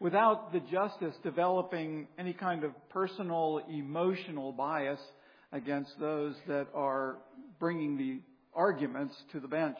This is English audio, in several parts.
without the justice developing any kind of personal emotional bias against those that are bringing the arguments to the bench.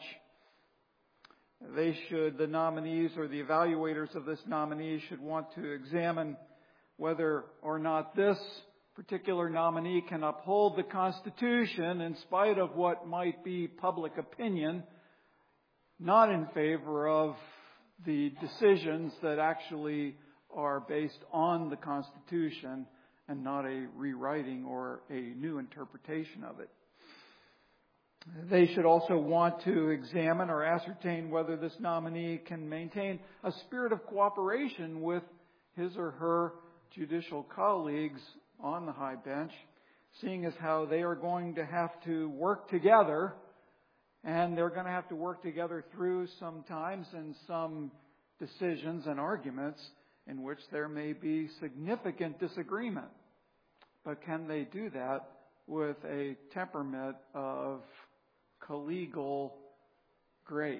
The nominees or the evaluators of this nominee should want to examine whether or not this particular nominee can uphold the Constitution in spite of what might be public opinion, not in favor of the decisions that actually are based on the Constitution and not a rewriting or a new interpretation of it. They should also want to examine or ascertain whether this nominee can maintain a spirit of cooperation with his or her judicial colleagues on the high bench, seeing as how they are going to have to work together, and they're going to have to work together through some times and some decisions and arguments in which there may be significant disagreement. But can they do that with a temperament of collegial grace?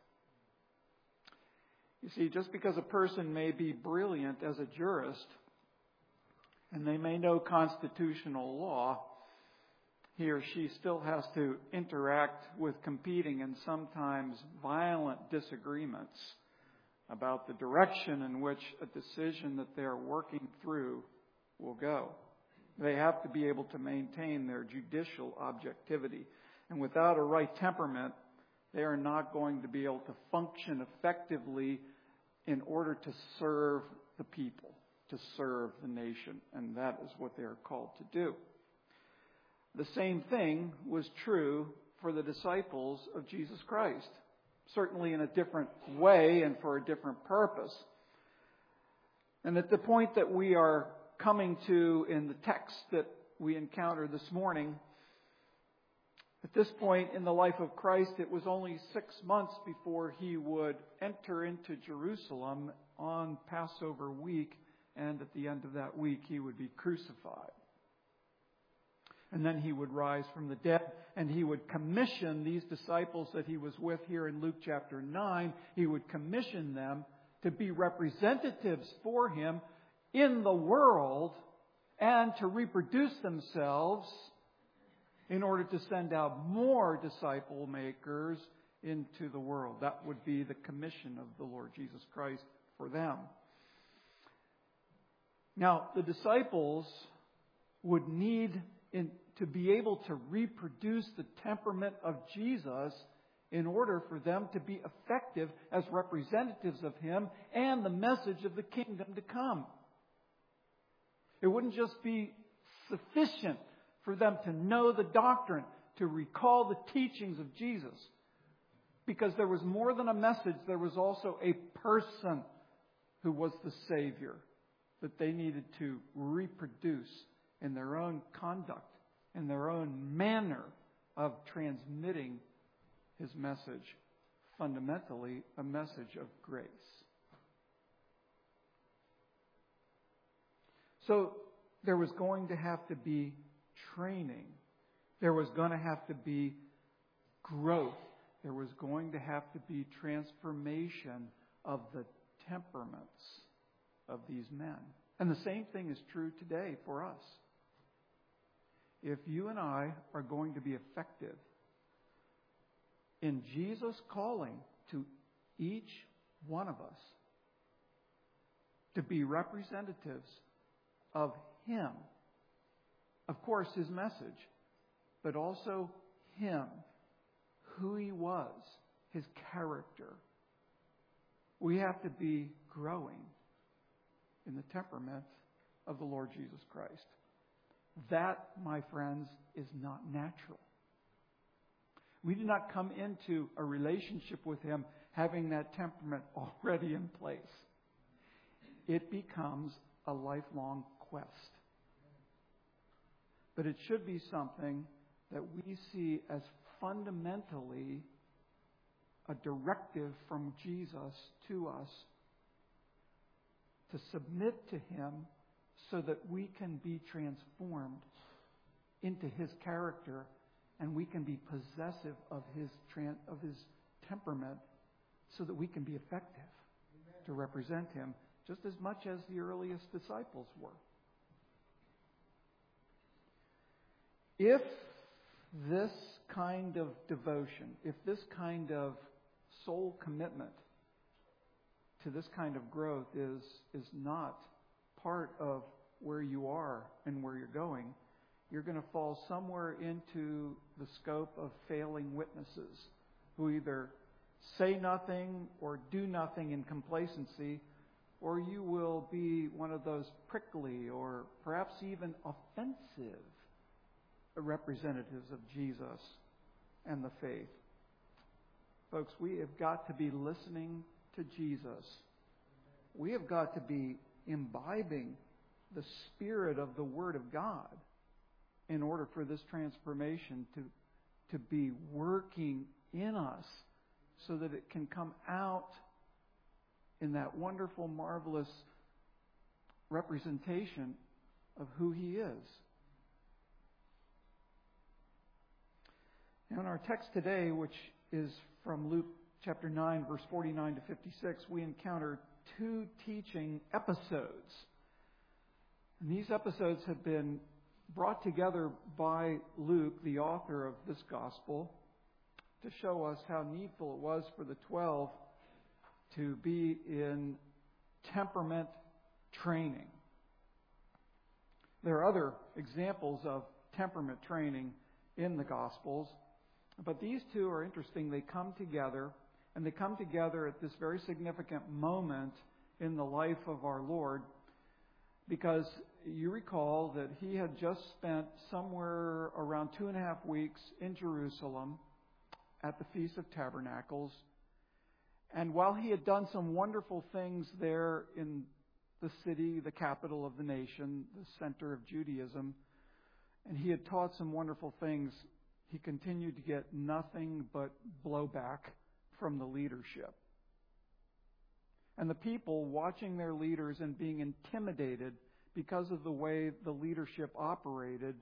You see, just because a person may be brilliant as a jurist and they may know constitutional law, he or she still has to interact with competing and sometimes violent disagreements about the direction in which a decision that they're working through will go. They have to be able to maintain their judicial objectivity. And without a right temperament, they are not going to be able to function effectively in order to serve the people, to serve the nation. And that is what they are called to do. The same thing was true for the disciples of Jesus Christ, certainly in a different way and for a different purpose. And at the point that we are coming to in the text that we encountered this morning, at this point in the life of Christ, it was only 6 months before he would enter into Jerusalem on Passover week, and at the end of that week he would be crucified. And then he would rise from the dead, and he would commission these disciples that he was with here in Luke chapter 9. He would commission them to be representatives for him in the world and to reproduce themselves in order to send out more disciple makers into the world. That would be the commission of the Lord Jesus Christ for them. Now, the disciples would need to be able to reproduce the temperament of Jesus in order for them to be effective as representatives of him and the message of the kingdom to come. It wouldn't just be sufficient for them to know the doctrine, to recall the teachings of Jesus. Because there was more than a message, there was also a person who was the Savior that they needed to reproduce in their own conduct, in their own manner of transmitting his message, fundamentally a message of grace. So there was going to have to be training. There was going to have to be growth. There was going to have to be transformation of the temperaments of these men. And the same thing is true today for us. If you and I are going to be effective in Jesus' calling to each one of us to be representatives of him, of course, his message, but also him, who he was, his character. We have to be growing in the temperament of the Lord Jesus Christ. That, my friends, is not natural. We do not come into a relationship with him having that temperament already in place. It becomes a lifelong quest. But it should be something that we see as fundamentally a directive from Jesus to us to submit to him so that we can be transformed into his character and we can be possessive of his temperament so that we can be effective to represent him just as much as the earliest disciples were. If this kind of devotion, if this kind of soul commitment to this kind of growth is not part of where you are and where you're going, you're going to fall somewhere into the scope of failing witnesses who either say nothing or do nothing in complacency, or you will be one of those prickly or perhaps even offensive representatives of Jesus and the faith. Folks, we have got to be listening to Jesus. We have got to be imbibing the spirit of the Word of God in order for this transformation to be working in us so that it can come out in that wonderful, marvelous representation of who He is. In our text today, which is from Luke chapter 9, verse 49 to 56, we encounter two teaching episodes. And these episodes have been brought together by Luke, the author of this gospel, to show us how needful it was for the 12 to be in temperament training. There are other examples of temperament training in the Gospels, but these two are interesting. They come together, and they come together at this very significant moment in the life of our Lord, because you recall that He had just spent somewhere around 2.5 weeks in Jerusalem at the Feast of Tabernacles. And while He had done some wonderful things there in the city, the capital of the nation, the center of Judaism, and He had taught some wonderful things, He continued to get nothing but blowback from the leadership. And the people, watching their leaders and being intimidated because of the way the leadership operated,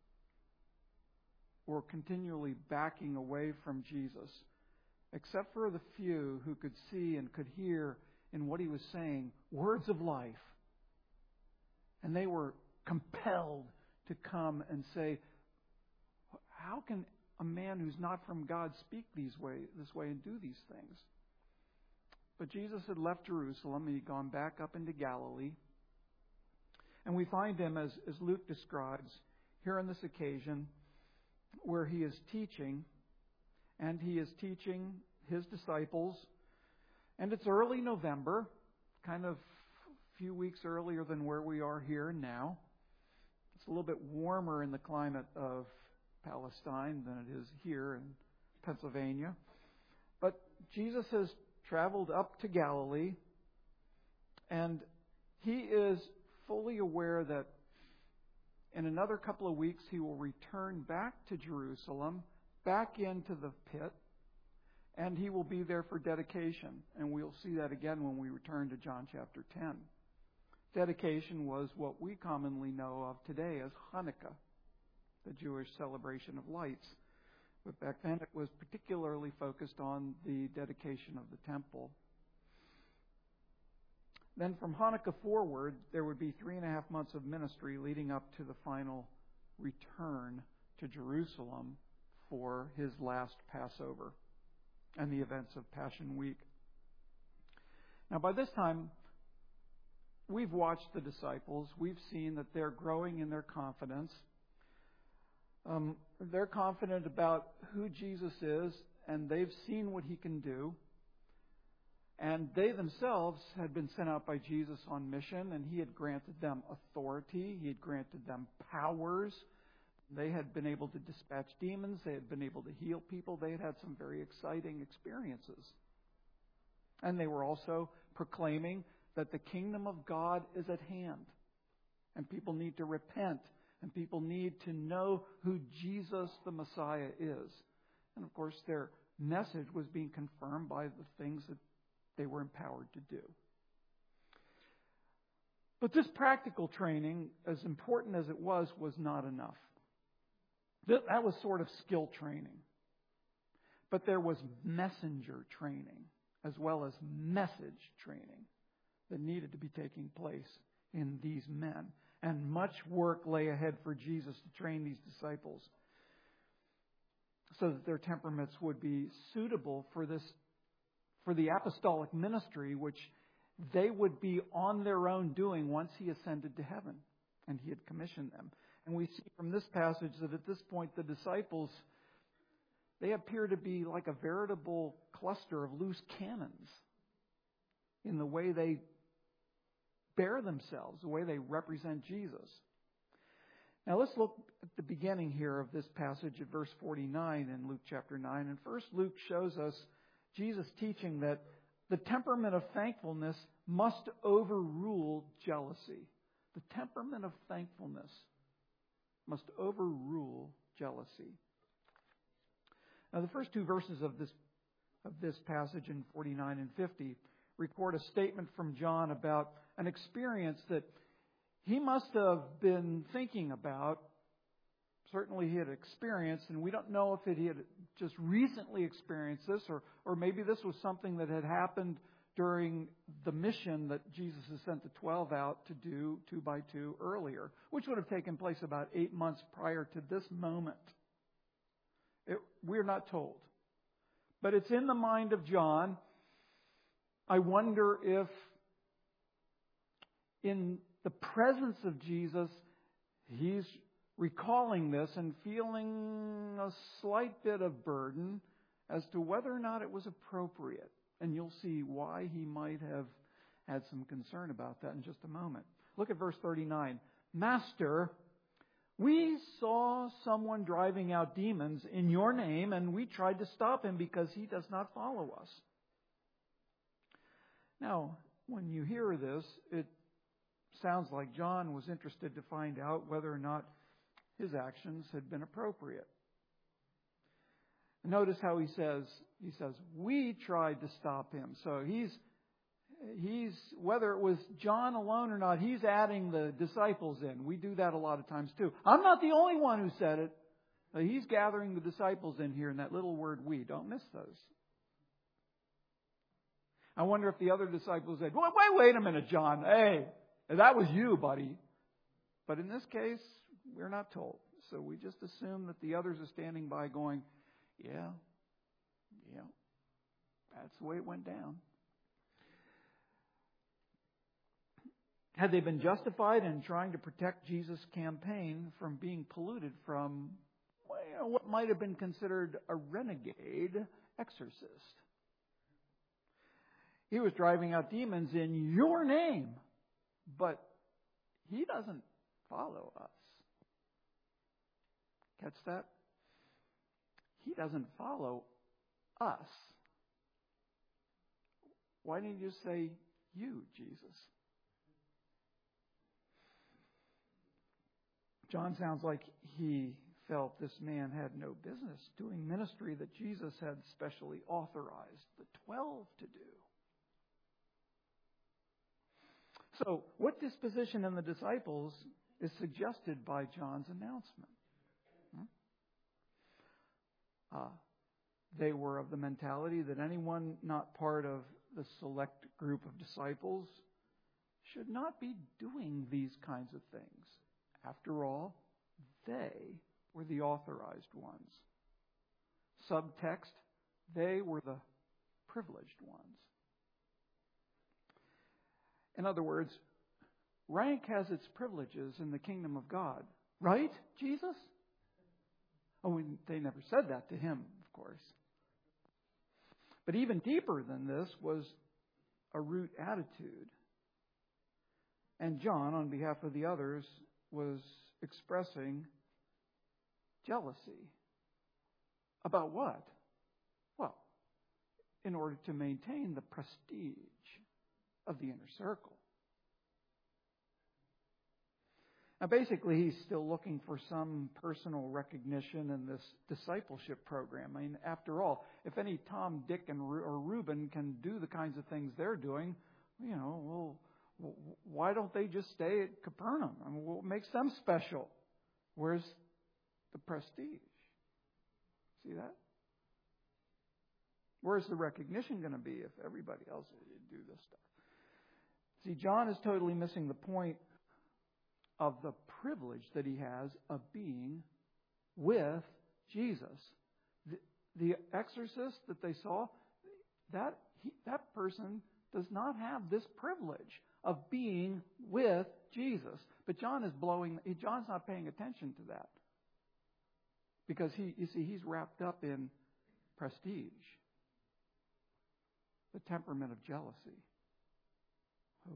were continually backing away from Jesus, except for the few who could see and could hear in what He was saying words of life. And they were compelled to come and say, how can a man who's not from God speak this way and do these things? But Jesus had left Jerusalem and He'd gone back up into Galilee. And we find Him, as Luke describes, here on this occasion where He is teaching, and He is teaching His disciples. And it's early November, kind of a few weeks earlier than where we are here and now. It's a little bit warmer in the climate of Palestine than it is here in Pennsylvania. But Jesus has traveled up to Galilee, and He is fully aware that in another couple of weeks He will return back to Jerusalem, back into the pit, and He will be there for dedication. And we'll see that again when we return to John chapter 10. Dedication was what we commonly know of today as Hanukkah, the Jewish celebration of lights. But back then it was particularly focused on the dedication of the temple. Then from Hanukkah forward, there would be 3.5 months of ministry leading up to the final return to Jerusalem for His last Passover and the events of Passion Week. Now, by this time, we've watched the disciples. We've seen that they're growing in their confidence. They're confident about who Jesus is, and they've seen what He can do. And they themselves had been sent out by Jesus on mission, and He had granted them authority. He had granted them powers. They had been able to dispatch demons. They had been able to heal people. They had had some very exciting experiences. And they were also proclaiming that the kingdom of God is at hand. And people need to repent. And people need to know who Jesus the Messiah is. And of course, their message was being confirmed by the things that they were empowered to do. But this practical training, as important as it was not enough. That was sort of skill training. But there was messenger training as well as message training that needed to be taking place in these men. And much work lay ahead for Jesus to train these disciples so that their temperaments would be suitable for the apostolic ministry, which they would be on their own doing once He ascended to heaven and He had commissioned them. And we see from this passage that at this point the disciples, they appear to be like a veritable cluster of loose cannons in the way they bear themselves, the way they represent Jesus. Now let's look at the beginning here of this passage at verse 49 in Luke chapter 9. And first Luke shows us Jesus teaching that the temperament of thankfulness must overrule jealousy. The temperament of thankfulness must overrule jealousy. Now the first two verses of this passage in 49 and 50 record a statement from John about an experience that he must have been thinking about. Certainly he had experienced, and we don't know if he had just recently experienced this, or maybe this was something that had happened during the mission that Jesus has sent the 12 out to do 2 by 2 earlier, which would have taken place about 8 months prior to this moment. We're not told. But it's in the mind of John. I wonder if in the presence of Jesus, he's recalling this and feeling a slight bit of burden as to whether or not it was appropriate. And you'll see why he might have had some concern about that in just a moment. Look at verse 39. Master, we saw someone driving out demons in your name, and we tried to stop him because he does not follow us. Now, when you hear this, it sounds like John was interested to find out whether or not his actions had been appropriate. Notice how he says, we tried to stop him. So he's whether it was John alone or not, he's adding the disciples in. We do that a lot of times too. I'm not the only one who said it. He's gathering the disciples in here in that little word we. Don't miss those. I wonder if the other disciples said, wait a minute, John. Hey, that was you, buddy. But in this case, we're not told. So we just assume that the others are standing by going, yeah, that's the way it went down. Had they been justified in trying to protect Jesus' campaign from being polluted from what might have been considered a renegade exorcist? He was driving out demons in your name, but he doesn't follow us. Catch that? He doesn't follow us. Why didn't you say you, Jesus? John sounds like he felt this man had no business doing ministry that Jesus had specially authorized the 12 to do. So, what disposition in the disciples is suggested by John's announcement? They were of the mentality that anyone not part of the select group of disciples should not be doing these kinds of things. After all, they were the authorized ones. Subtext, they were the privileged ones. In other words, rank has its privileges in the kingdom of God. Right, Jesus? Oh, they never said that to him, of course. But even deeper than this was a root attitude. And John, on behalf of the others, was expressing jealousy. About what? Well, in order to maintain the prestige of the inner circle. Now, basically, he's still looking for some personal recognition in this discipleship program. I mean, after all, if any Tom, Dick, or Reuben can do the kinds of things they're doing, well, why don't they just stay at Capernaum? I mean, what makes them special? Where's the prestige? See that? Where's the recognition going to be if everybody else do this stuff? See, John is totally missing the point of the privilege that he has of being with Jesus. The exorcist that they saw, that person does not have this privilege of being with Jesus. But John's not paying attention to that. Because he's wrapped up in prestige. The temperament of jealousy. Oh.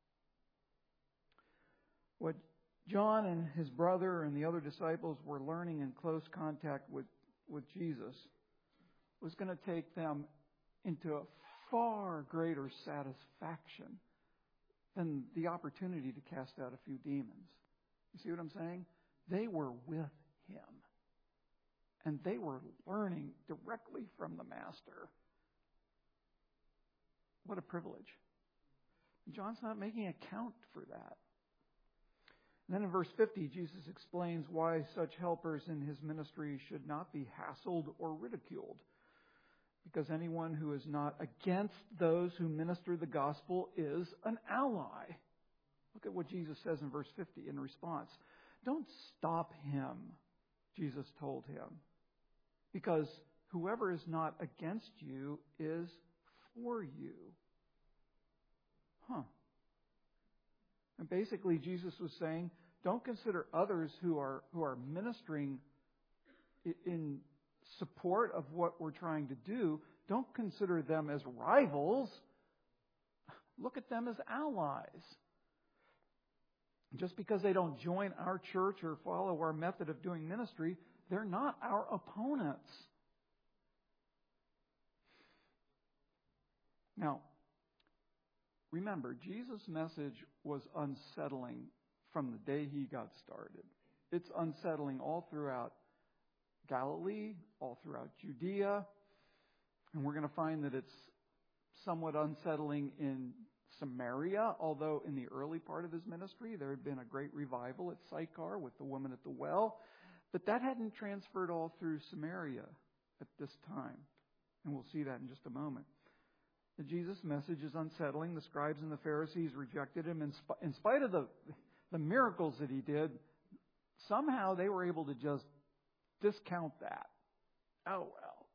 What John and his brother and the other disciples were learning in close contact with Jesus was going to take them into a far greater satisfaction than the opportunity to cast out a few demons. You see what I'm saying? They were with him. And they were learning directly from the Master. What a privilege. John's not making account for that. And then in verse 50, Jesus explains why such helpers in his ministry should not be hassled or ridiculed. Because anyone who is not against those who minister the gospel is an ally. Look at what Jesus says in verse 50 in response. Don't stop him, Jesus told him. Because whoever is not against you is for you. And basically Jesus was saying, don't consider others who are ministering in support of what we're trying to do. Don't consider them as rivals. Look at them as allies. Just because they don't join our church or follow our method of doing ministry, they're not our opponents. Now, remember, Jesus' message was unsettling from the day he got started. It's unsettling all throughout Galilee, all throughout Judea, and we're going to find that it's somewhat unsettling in Samaria, although in the early part of his ministry there had been a great revival at Sychar with the woman at the well, but that hadn't transferred all through Samaria at this time, and we'll see that in just a moment. Jesus' message is unsettling. The scribes and the Pharisees rejected him. In spite of the miracles that he did, somehow they were able to just discount that. Oh, well.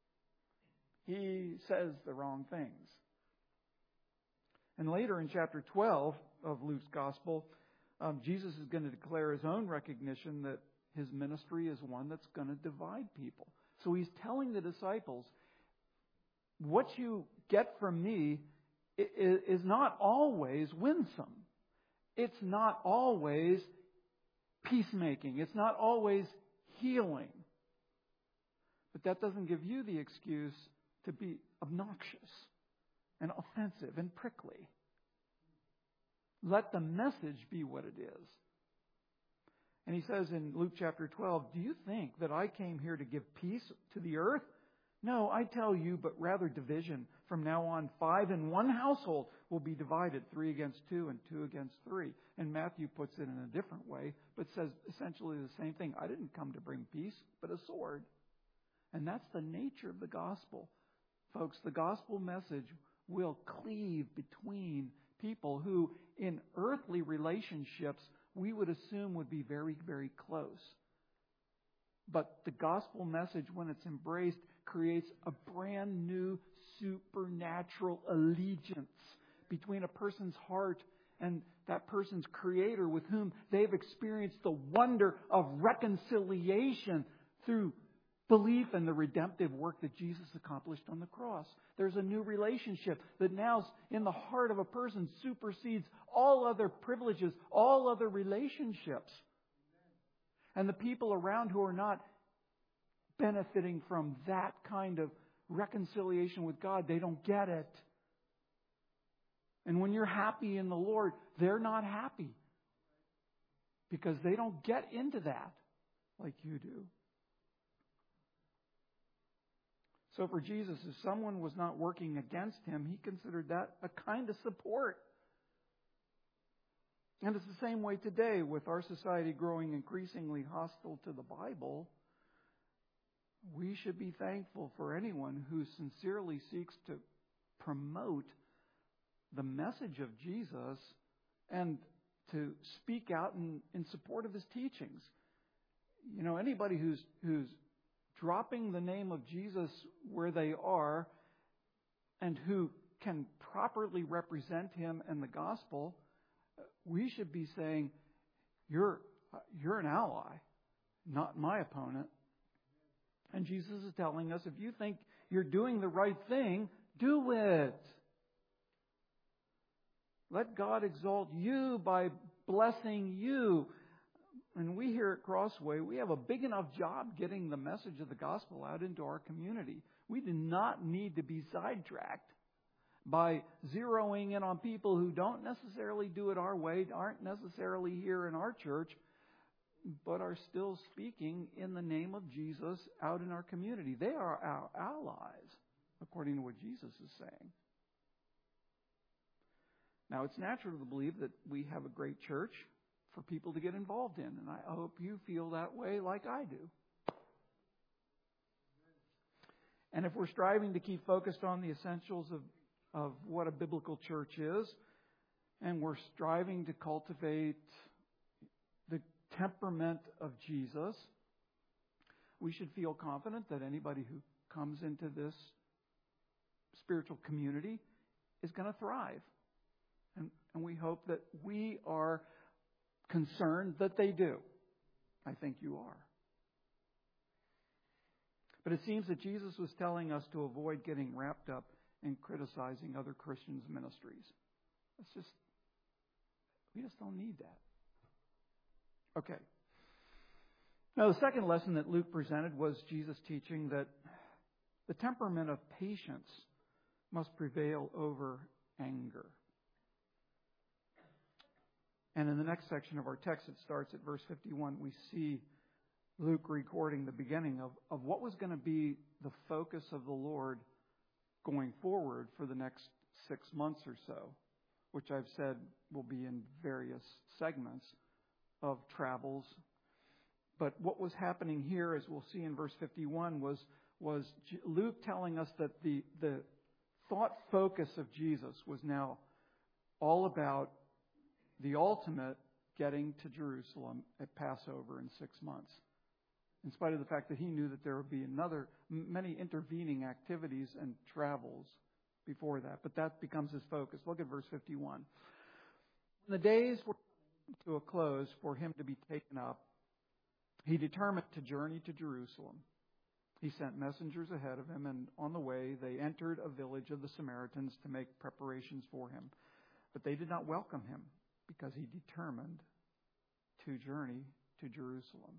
He says the wrong things. And later in chapter 12 of Luke's Gospel, Jesus is going to declare his own recognition that his ministry is one that's going to divide people. So he's telling the disciples, what you get from me is not always winsome. It's not always peacemaking. It's not always healing. But that doesn't give you the excuse to be obnoxious and offensive and prickly. Let the message be what it is. And he says in Luke chapter 12, do you think that I came here to give peace to the earth? No, I tell you, but rather division. From now on, 5 in one household will be divided, 3 against 2 and 2 against 3. And Matthew puts it in a different way, but says essentially the same thing. I didn't come to bring peace, but a sword. And that's the nature of the gospel. Folks, the gospel message will cleave between people who, in earthly relationships, we would assume would be very, very close. But the gospel message, when it's embraced, creates a brand new supernatural allegiance between a person's heart and that person's creator with whom they've experienced the wonder of reconciliation through belief in the redemptive work that Jesus accomplished on the cross. There's a new relationship that now in the heart of a person supersedes all other privileges, all other relationships. And the people around who are not benefiting from that kind of reconciliation with God, they don't get it. And when you're happy in the Lord, they're not happy because they don't get into that like you do. So for Jesus, if someone was not working against him, he considered that a kind of support. And it's the same way today with our society growing increasingly hostile to the Bible. We should be thankful for anyone who sincerely seeks to promote the message of Jesus and to speak out in support of his teachings. You know, anybody who's dropping the name of Jesus where they are and who can properly represent him and the gospel, we should be saying, you're an ally, not my opponent. And Jesus is telling us, if you think you're doing the right thing, do it. Let God exalt you by blessing you. And we here at Crossway, we have a big enough job getting the message of the gospel out into our community. We do not need to be sidetracked by zeroing in on people who don't necessarily do it our way, aren't necessarily here in our church, but are still speaking in the name of Jesus out in our community. They are our allies, according to what Jesus is saying. Now, it's natural to believe that we have a great church for people to get involved in, and I hope you feel that way like I do. And if we're striving to keep focused on the essentials of what a biblical church is, and we're striving to cultivate the temperament of Jesus, we should feel confident that anybody who comes into this spiritual community is going to thrive. And we hope that we are concerned that they do. I think you are. But it seems that Jesus was telling us to avoid getting wrapped up in criticizing other Christians' ministries. We just don't need that. Okay. Now, the second lesson that Luke presented was Jesus teaching that the temperament of patience must prevail over anger. And in the next section of our text, it starts at verse 51. We see Luke recording the beginning of what was going to be the focus of the Lord going forward for the next 6 months or so, which I've said will be in various segments of travels. But what was happening here, as we'll see in verse 51, was Luke telling us that the thought focus of Jesus was now all about the ultimate getting to Jerusalem at Passover in 6 months. In spite of the fact that he knew that there would be many intervening activities and travels before that. But that becomes his focus. Look at verse 51. When the days were to a close for him to be taken up, he determined to journey to Jerusalem. He sent messengers ahead of him, and on the way they entered a village of the Samaritans to make preparations for him. But they did not welcome him, because he determined to journey to Jerusalem.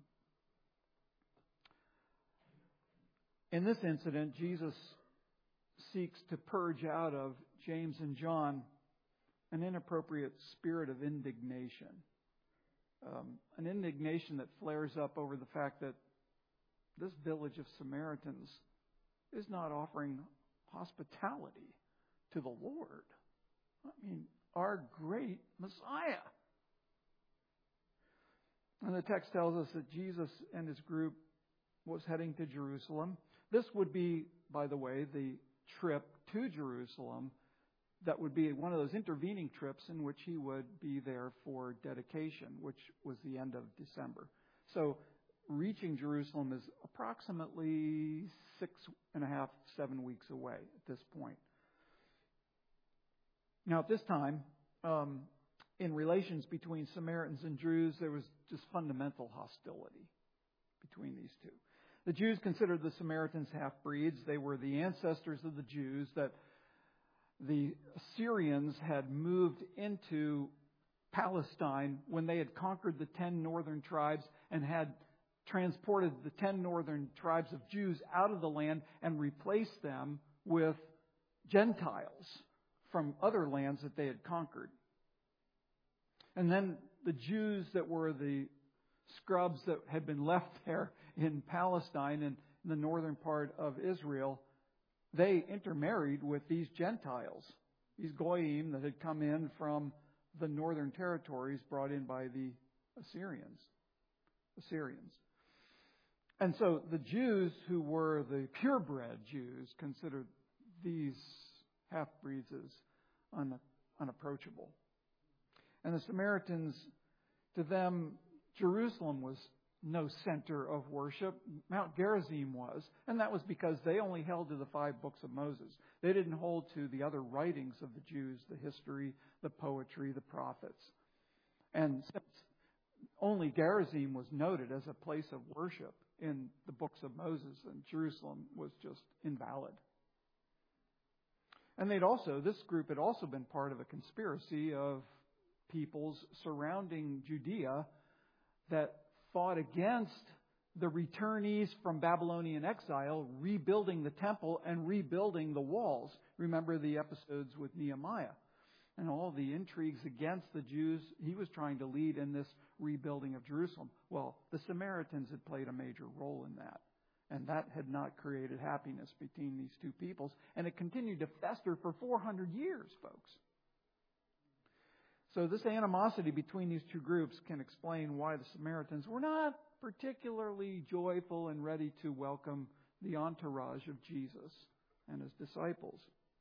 In this incident, Jesus seeks to purge out of James and John an inappropriate spirit of indignation. An indignation that flares up over the fact that this village of Samaritans is not offering hospitality to the Lord. I mean, our great Messiah. And the text tells us that Jesus and his group was heading to Jerusalem. This would be, by the way, the trip to Jerusalem that would be one of those intervening trips in which he would be there for dedication, which was the end of December. So reaching Jerusalem is approximately 6.5, 7 weeks away at this point. Now, at this time, in relations between Samaritans and Jews, there was just fundamental hostility between these two. The Jews considered the Samaritans half-breeds. They were the ancestors of the Jews that the Assyrians had moved into Palestine when they had conquered the 10 northern tribes and had transported the 10 northern tribes of Jews out of the land and replaced them with Gentiles from other lands that they had conquered. And then the Jews that were the scrubs that had been left there in Palestine and in the northern part of Israel, they intermarried with these Gentiles, these Goyim that had come in from the northern territories brought in by the Assyrians. And so the Jews who were the purebred Jews considered these half-breeds as unapproachable. And the Samaritans, to them, Jerusalem was no center of worship. Mount Gerizim was, and that was because they only held to the 5 books of Moses. They didn't hold to the other writings of the Jews, the history, the poetry, the prophets. And since only Gerizim was noted as a place of worship in the books of Moses, and Jerusalem was just invalid. And this group had also been part of a conspiracy of peoples surrounding Judea that fought against the returnees from Babylonian exile, rebuilding the temple and rebuilding the walls. Remember the episodes with Nehemiah and all the intrigues against the Jews he was trying to lead in this rebuilding of Jerusalem. Well, the Samaritans had played a major role in that. And that had not created happiness between these two peoples. And it continued to fester for 400 years, folks. So this animosity between these two groups can explain why the Samaritans were not particularly joyful and ready to welcome the entourage of Jesus and his disciples.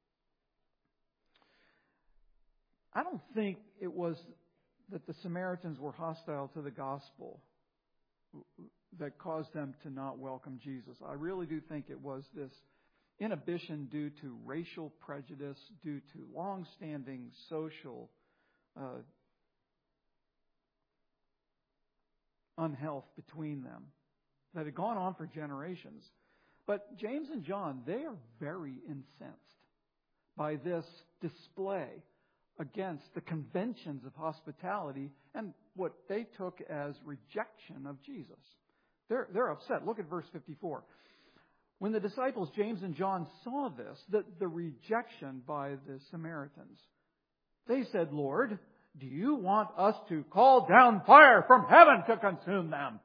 I don't think it was that the Samaritans were hostile to the gospel that caused them to not welcome Jesus. I really do think it was this inhibition due to racial prejudice, due to long-standing social unhealth between them that had gone on for generations. But James and John, they are very incensed by this display against the conventions of hospitality and what they took as rejection of Jesus. They're upset. Look at verse 54. When the disciples, James and John, saw this, the rejection by the Samaritans, they said, "Lord, do you want us to call down fire from heaven to consume them?"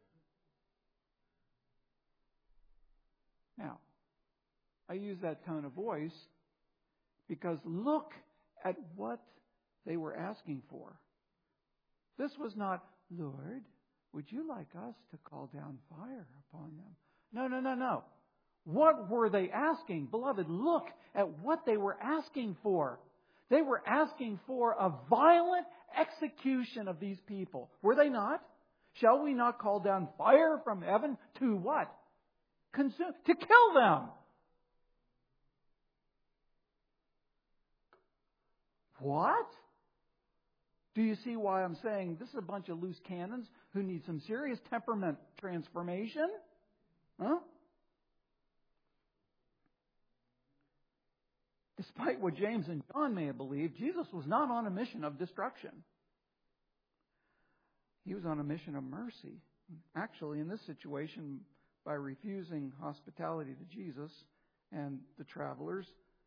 Now, I use that tone of voice because look at what they were asking for. This was not, "Lord, would you like us to call down fire upon them?" No. What were they asking? Beloved, look at what they were asking for. They were asking for a violent execution of these people. Were they not? Shall we not call down fire from heaven to what? Consume, to kill them. What? Do you see why I'm saying this is a bunch of loose cannons who need some serious temperament transformation? Huh? Despite what James and John may have believed, Jesus was not on a mission of destruction. He was on a mission of mercy. Actually, in this situation, by refusing hospitality to Jesus and the travelers,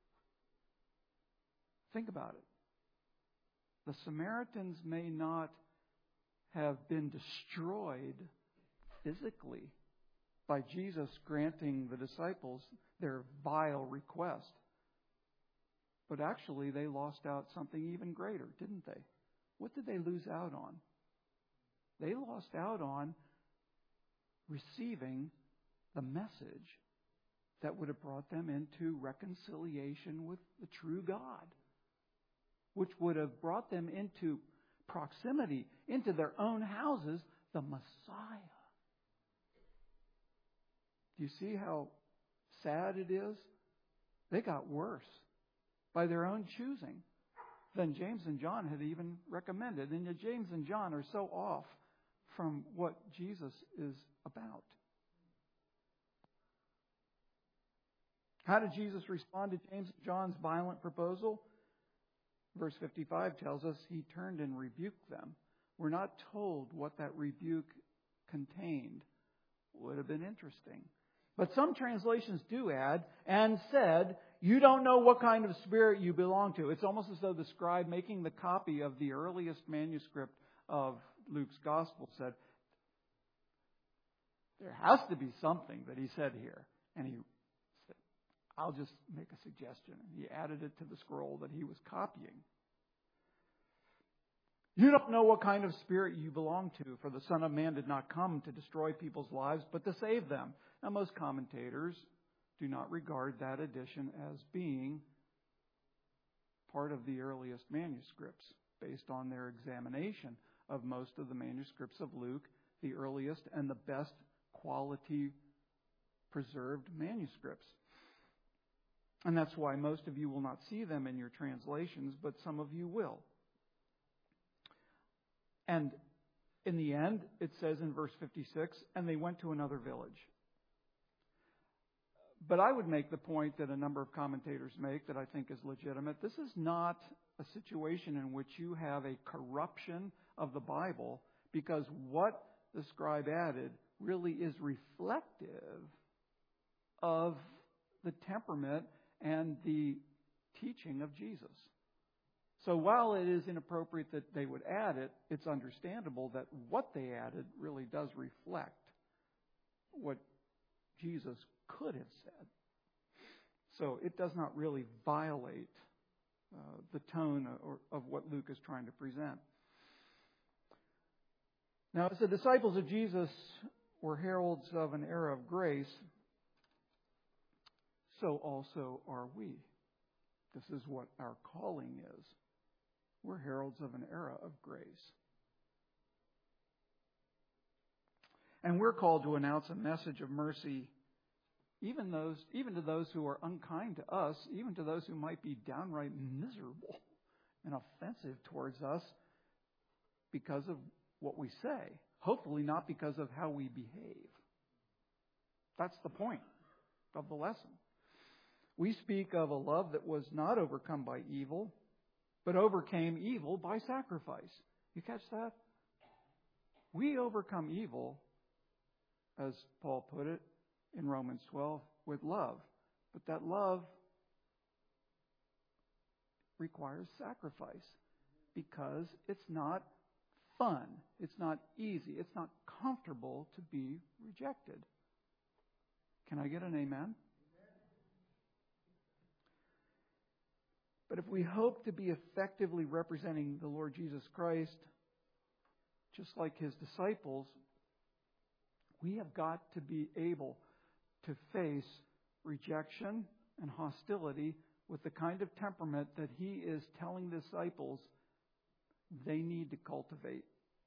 think about it. The Samaritans may not have been destroyed physically by Jesus granting the disciples their vile request. But actually, they lost out something even greater, didn't they? What did they lose out on? They lost out on receiving the message that would have brought them into reconciliation with the true God, which would have brought them into proximity, into their own houses, the Messiah. Do you see how sad it is? They got worse by their own choosing than James and John had even recommended. And yet James and John are so off from what Jesus is about. How did Jesus respond to James and John's violent proposal? Verse 55 tells us he turned and rebuked them. We're not told what that rebuke contained. Would have been interesting. But some translations do add, "and said, you don't know what kind of spirit you belong to." It's almost as though the scribe making the copy of the earliest manuscript of Luke's gospel said, there has to be something that he said here. And he said, I'll just make a suggestion. And he added it to the scroll that he was copying. "You don't know what kind of spirit you belong to, for the Son of Man did not come to destroy people's lives, but to save them." Now, most commentators do not regard that addition as being part of the earliest manuscripts based on their examination of most of the manuscripts of Luke, the earliest and the best quality preserved manuscripts. And that's why most of you will not see them in your translations, but some of you will. And in the end, it says in verse 56, and they went to another village. But I would make the point that a number of commentators make that I think is legitimate. This is not a situation in which you have a corruption of the Bible, because what the scribe added really is reflective of the temperament and the teaching of Jesus. So while it is inappropriate that they would add it, it's understandable that what they added really does reflect what Jesus could have said. So it does not really violate the tone of what Luke is trying to present. Now, as the disciples of Jesus were heralds of an era of grace, so also are we. This is what our calling is. We're heralds of an era of grace. And we're called to announce a message of mercy even to those who are unkind to us, even to those who might be downright miserable and offensive towards us because of what we say. Hopefully not because of how we behave. That's the point of the lesson. We speak of a love that was not overcome by evil, but overcame evil by sacrifice. You catch that? We overcome evil, as Paul put it in Romans 12, with love. But that love requires sacrifice because it's not fun. It's not easy. It's not comfortable to be rejected. Can I get an amen? But if we hope to be effectively representing the Lord Jesus Christ, just like His disciples, we have got to be able to face rejection and hostility with the kind of temperament that He is telling disciples they need to cultivate.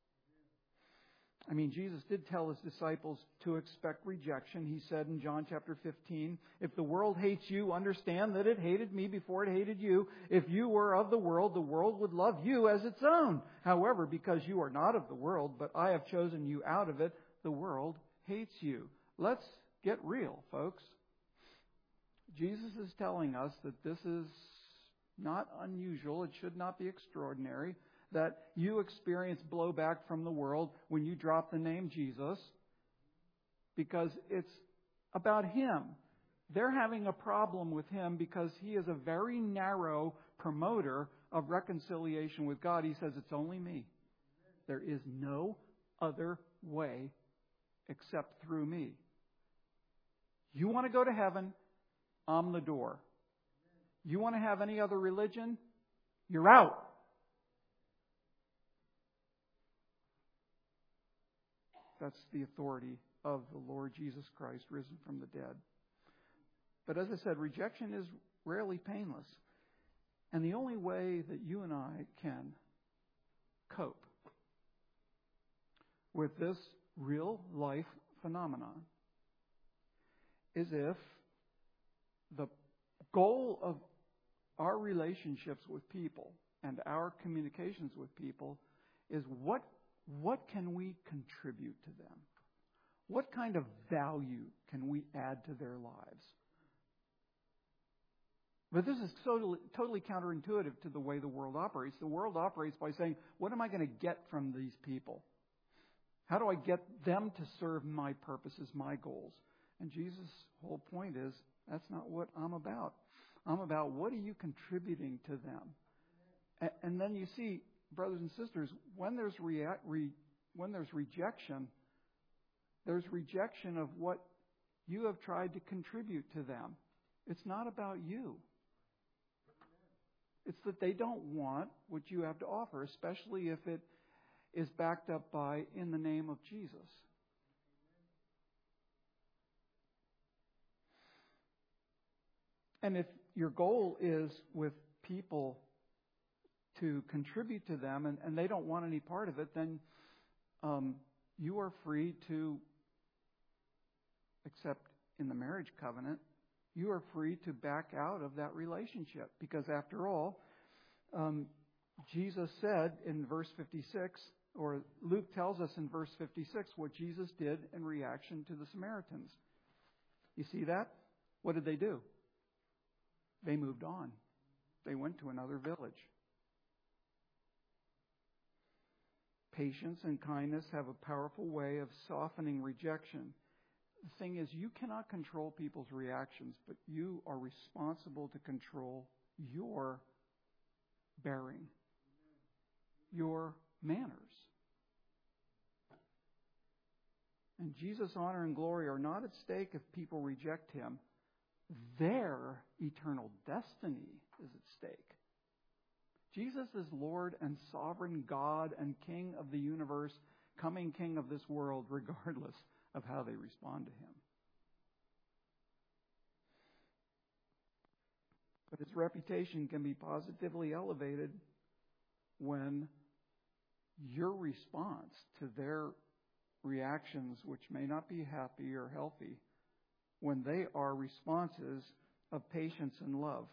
I mean, Jesus did tell His disciples to expect rejection. He said in John chapter 15, if the world hates you, understand that it hated me before it hated you. If you were of the world would love you as its own. However, because you are not of the world, but I have chosen you out of it, the world hates you. Let's get real, folks. Jesus is telling us that this is not unusual. It should not be extraordinary that you experience blowback from the world when you drop the name Jesus, because it's about Him. They're having a problem with Him because He is a very narrow promoter of reconciliation with God. He says, it's only me. There is no other way except through me. You want to go to heaven? I'm the door. You want to have any other religion? You're out. That's the authority of the Lord Jesus Christ, risen from the dead. But as I said, rejection is rarely painless. And the only way that you and I can cope with this real life phenomenon is if the goal of our relationships with people and our communications with people is what can we contribute to them? What kind of value can we add to their lives? But this is totally counterintuitive to the way the world operates. The world operates by saying, what am I going to get from these people? How do I get them to serve my purposes, my goals? And Jesus' whole point is, that's not what I'm about. I'm about what are you contributing to them? And then you see, brothers and sisters, when there's rejection, there's rejection of what you have tried to contribute to them. It's not about you. It's that they don't want what you have to offer, especially if it is backed up by in the name of Jesus. And if your goal is with people to contribute to them and they don't want any part of it, then you are free to, except in the marriage covenant, you are free to back out of that relationship. Because after all, Jesus said in verse 56, or Luke tells us in verse 56 what Jesus did in reaction to the Samaritans. You see that? What did they do? They moved on. They went to another village. Patience and kindness have a powerful way of softening rejection. The thing is, you cannot control people's reactions, but you are responsible to control your bearing, your manners. And Jesus' honor and glory are not at stake if people reject him. Their eternal destiny is at stake. Jesus is Lord and sovereign God and King of the universe, coming King of this world, regardless of how they respond to him. But his reputation can be positively elevated when your response to their reactions, which may not be happy or healthy, when they are responses of patience and love.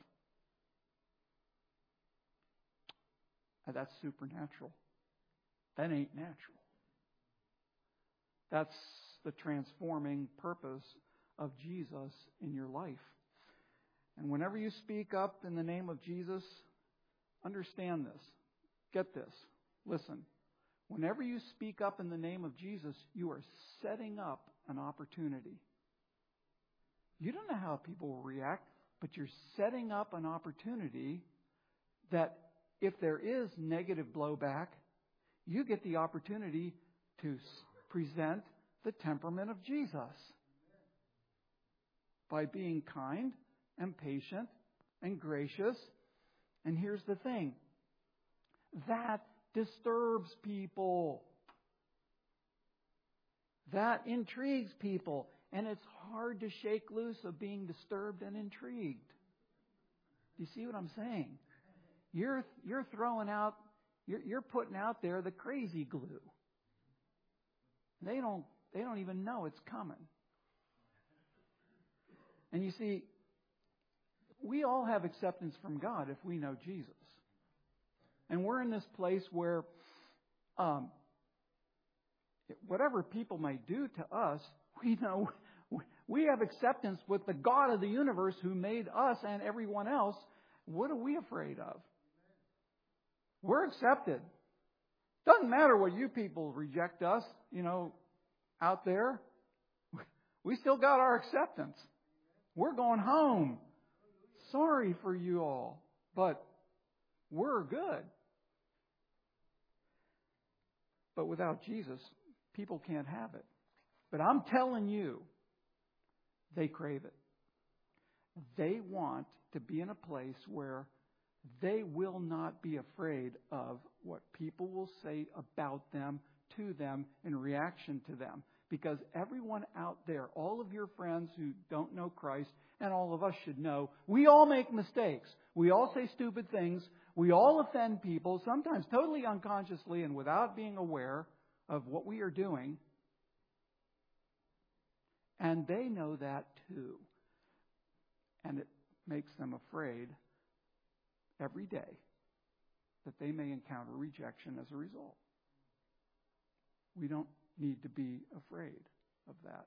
And that's supernatural. That ain't natural. That's the transforming purpose of Jesus in your life. And whenever you speak up in the name of Jesus, understand this. Get this. Listen. Whenever you speak up in the name of Jesus, you are setting up an opportunity. You don't know how people will react, but you're setting up an opportunity that if there is negative blowback, you get the opportunity to present the temperament of Jesus by being kind and patient and gracious. And here's the thing. That disturbs people. That intrigues people. And it's hard to shake loose of being disturbed and intrigued. Do you see what I'm saying? You're throwing out, you're putting out there the crazy glue. They don't even know it's coming. And you see, we all have acceptance from God if we know Jesus. And we're in this place where whatever people may do to us, we know we have acceptance with the God of the universe who made us and everyone else. What are we afraid of? We're accepted. Doesn't matter what you people reject us, out there. We still got our acceptance. We're going home. Sorry for you all, but we're good. But without Jesus, people can't have it. But I'm telling you, they crave it. They want to be in a place where they will not be afraid of what people will say about them, to them, in reaction to them. Because everyone out there, all of your friends who don't know Christ, and all of us should know, we all make mistakes. We all say stupid things. We all offend people, sometimes totally unconsciously and without being aware of what we are doing. And they know that too. And it makes them afraid every day that they may encounter rejection as a result. We don't need to be afraid of that.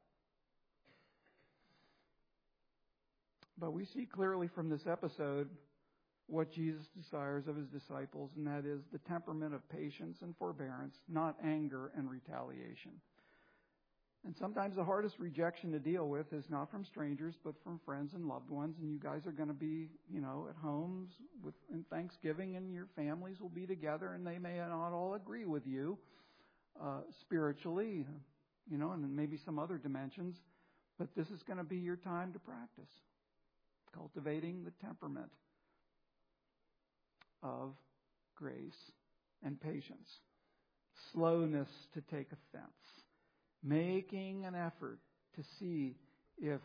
But we see clearly from this episode what Jesus desires of his disciples, and that is the temperament of patience and forbearance, not anger and retaliation. And sometimes the hardest rejection to deal with is not from strangers, but from friends and loved ones. And you guys are going to be, at homes in Thanksgiving, and your families will be together, and they may not all agree with you spiritually, and maybe some other dimensions. But this is going to be your time to practice cultivating the temperament of grace and patience, slowness to take offense, making an effort to see if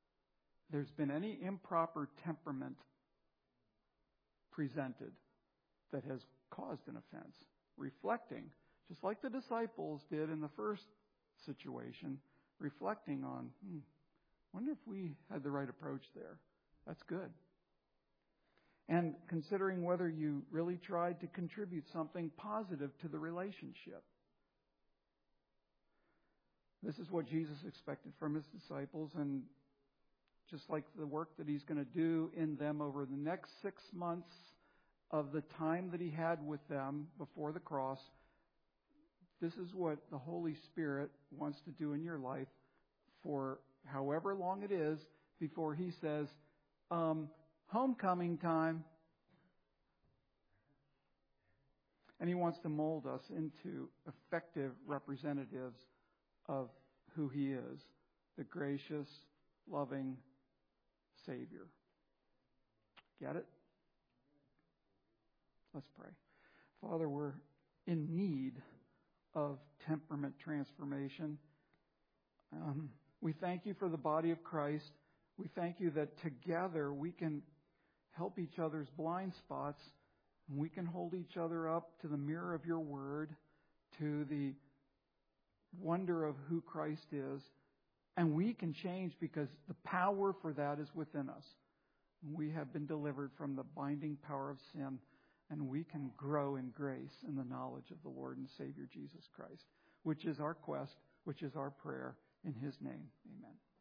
there's been any improper temperament presented that has caused an offense. Reflecting, just like the disciples did in the first situation, reflecting on, wonder if we had the right approach there. That's good. And considering whether you really tried to contribute something positive to the relationship. This is what Jesus expected from his disciples, and just like the work that he's going to do in them over the next 6 months of the time that he had with them before the cross, this is what the Holy Spirit wants to do in your life for however long it is before he says, homecoming time. And he wants to mold us into effective representatives of who he is, the gracious, loving Savior. Get it? Let's pray. Father, we're in need of temperament transformation. We thank you for the body of Christ. We thank you that together we can help each other's blind spots, and we can hold each other up to the mirror of your word, to the wonder of who Christ is, and we can change because the power for that is within us. We have been delivered from the binding power of sin, and we can grow in grace in the knowledge of the Lord and Savior Jesus Christ, which is our quest, which is our prayer. In his name, amen.